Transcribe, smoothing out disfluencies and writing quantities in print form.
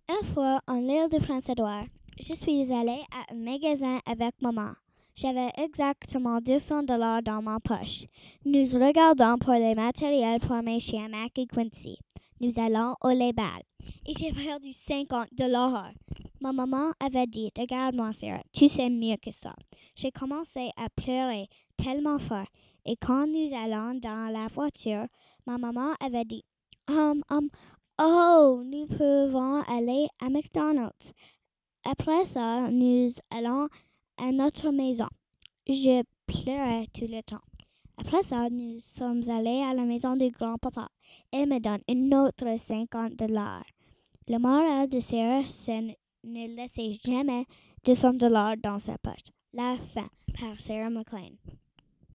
Une fois, en l'île de Prince-Édouard, je suis allée à un magasin avec maman. J'avais exactement 200 $ dans ma poche. Nous regardons pour les matériels pour mes chiens Mac et Quincy. Nous allons au bal et j'ai perdu 50 $. Ma maman avait dit, regarde-moi, Sarah, tu sais mieux que ça. J'ai commencé à pleurer tellement fort et quand nous allons dans la voiture, ma maman avait dit, hum, hum, oh, nous pouvons aller à McDonald's. Après ça, nous allons à notre maison. Je pleurais tout le temps. Après ça, nous sommes allés à la maison du grand-papa. Il me donne une autre 50 $. Le moral de Sarah, c'est ne laisser jamais 200 $ dans sa poche. La fin, par Sarah McLean.